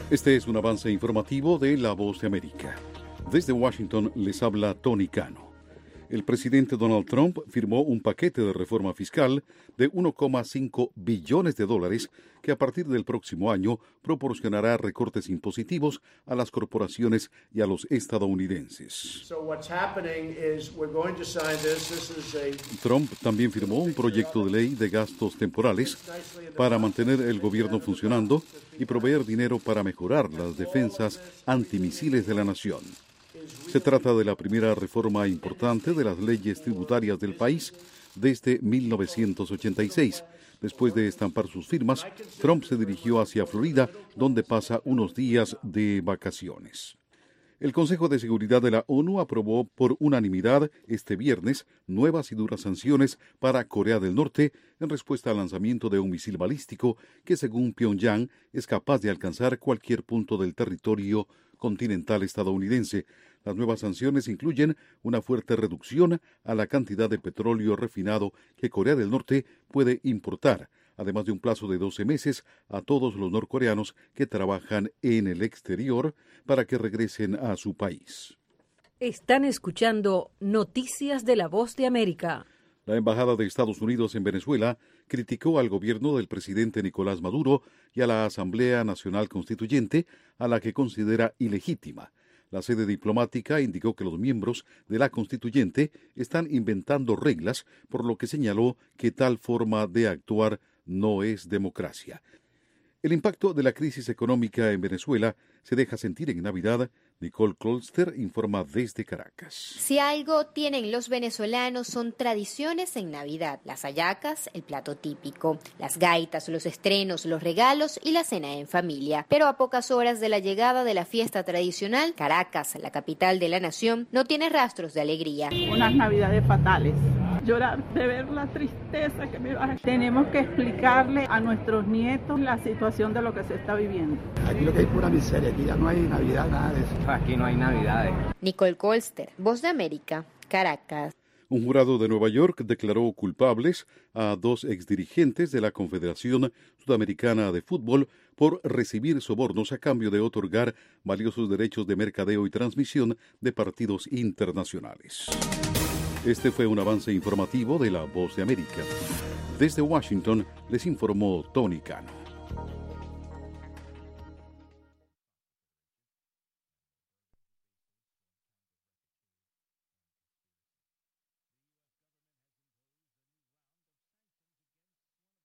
Este es un avance informativo de La Voz de América. Desde Washington les habla Tony Cano. El presidente Donald Trump firmó un paquete de reforma fiscal de $1,5 billones que a partir del próximo año proporcionará recortes impositivos a las corporaciones y a los estadounidenses. Trump también firmó un proyecto de ley de gastos temporales para mantener el gobierno funcionando y proveer dinero para mejorar las defensas antimisiles de la nación. Se trata de la primera reforma importante de las leyes tributarias del país desde 1986. Después de estampar sus firmas, Trump se dirigió hacia Florida, donde pasa unos días de vacaciones. El Consejo de Seguridad de la ONU aprobó por unanimidad este viernes nuevas y duras sanciones para Corea del Norte en respuesta al lanzamiento de un misil balístico que, según Pyongyang, es capaz de alcanzar cualquier punto del territorio continental estadounidense. Las nuevas sanciones incluyen una fuerte reducción a la cantidad de petróleo refinado que Corea del Norte puede importar, además de un plazo de 12 meses a todos los norcoreanos que trabajan en el exterior para que regresen a su país. Están escuchando Noticias de La Voz de América. La Embajada de Estados Unidos en Venezuela criticó al gobierno del presidente Nicolás Maduro y a la Asamblea Nacional Constituyente, a la que considera ilegítima. La sede diplomática indicó que los miembros de la Constituyente están inventando reglas, por lo que señaló que tal forma de actuar no es democracia. El impacto de la crisis económica en Venezuela se deja sentir en Navidad. Nicole Colster informa desde Caracas. Si algo tienen los venezolanos son tradiciones en Navidad. Las hallacas, el plato típico, las gaitas, los estrenos, los regalos y la cena en familia. Pero a pocas horas de la llegada de la fiesta tradicional, Caracas, la capital de la nación, no tiene rastros de alegría. Unas Navidades fatales. Llorar de ver la tristeza que me va. Tenemos que explicarle a nuestros nietos la situación de lo que se está viviendo. Aquí lo que hay es pura miseria, aquí ya no hay Navidad, nada de eso. Aquí no hay Navidades. Nicole Colster, Voz de América, Caracas. Un jurado de Nueva York declaró culpables a 2 exdirigentes de la Confederación Sudamericana de Fútbol por recibir sobornos a cambio de otorgar valiosos derechos de mercadeo y transmisión de partidos internacionales. Este fue un avance informativo de La Voz de América. Desde Washington les informó Tony Cano.